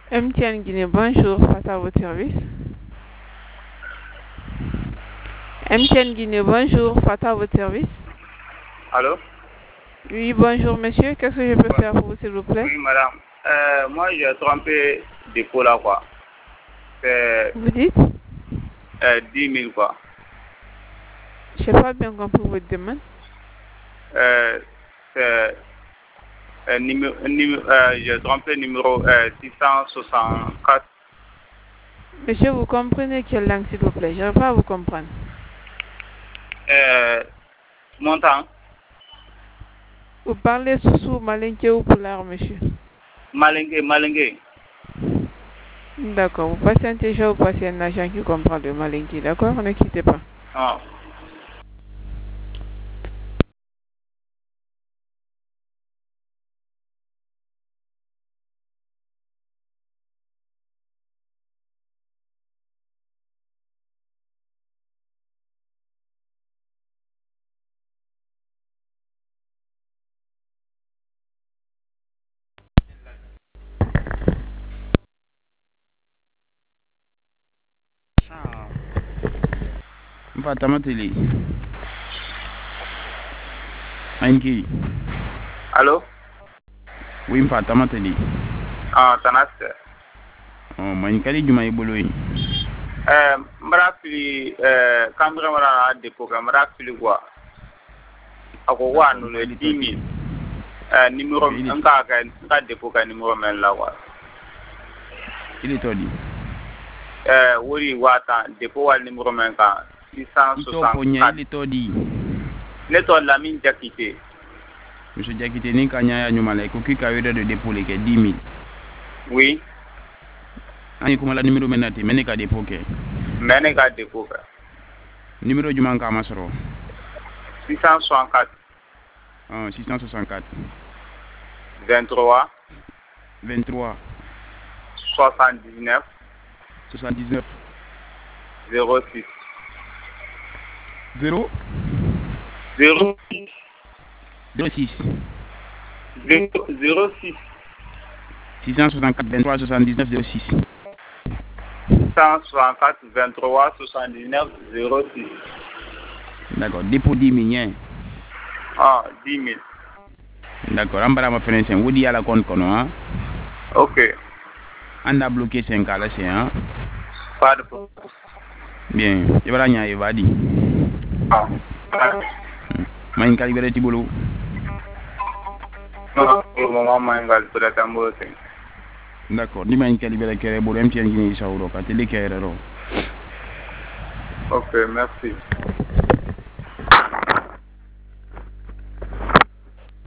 MTN Guinée, bonjour, face à votre service. MTN Guinée, bonjour, face à votre service. Allô? Oui, bonjour monsieur, qu'est-ce que je peux faire pour vous s'il vous plaît? Oui, madame. Moi, j'ai trompé dépôt là, quoi. C'est Vous dites? 10 000, quoi. Je n'ai pas bien compris votre demande. C'est j'ai trompé numéro 664. Monsieur, vous comprenez quelle langue s'il vous plaît? Je n'arrive pas à vous comprendre. Montant? Vous parlez sous malinké ou poulard, monsieur? Malingue. D'accord, vous patientez, je vais vous passer un agent qui comprend le malinké, d'accord? Ne quittez pas. Ah. Mpatamatelé. Ainki. Allô? Oui, mpatamatelé. Ah, Tanaste. Oh, manikali juma iboloyi. Mrafili, kamera mara dépôt, mrafili quoi. Ako wa nous le 10 000. Numéro, un dépôt, numéro men là, quoi. Il est todi. Oui, wata dépôt wal numéro men ka 664. Il est todi. Neto la mine Jakite. Monsieur Jakite ni kanya ya nyuma la kuki kawira de dépôt le ke 10 000. Oui. Ani kuma la numéro menati meneka dépôt ke. Meneka dépôt ka. Numéro juma ka masoro. 664. 664. 23. 23. 79. 79. 06. 0. 0. 06. 06. 664 23 79 06. 664 23 79 06. D'accord, dépôt 10 000. Ah, 10 000. D'accord, ambara ma fenêtre, vous dites à la compte kono, hein? Ok. On a bloqué 5 à la séance. Pas de problème. Bien, je vais aller à Evadi. Ah. Ma in calibere tibolo. D'accord, dis-moi une calibere qui est bon, MTN Guinée Saouro, quand tu es Ok, merci.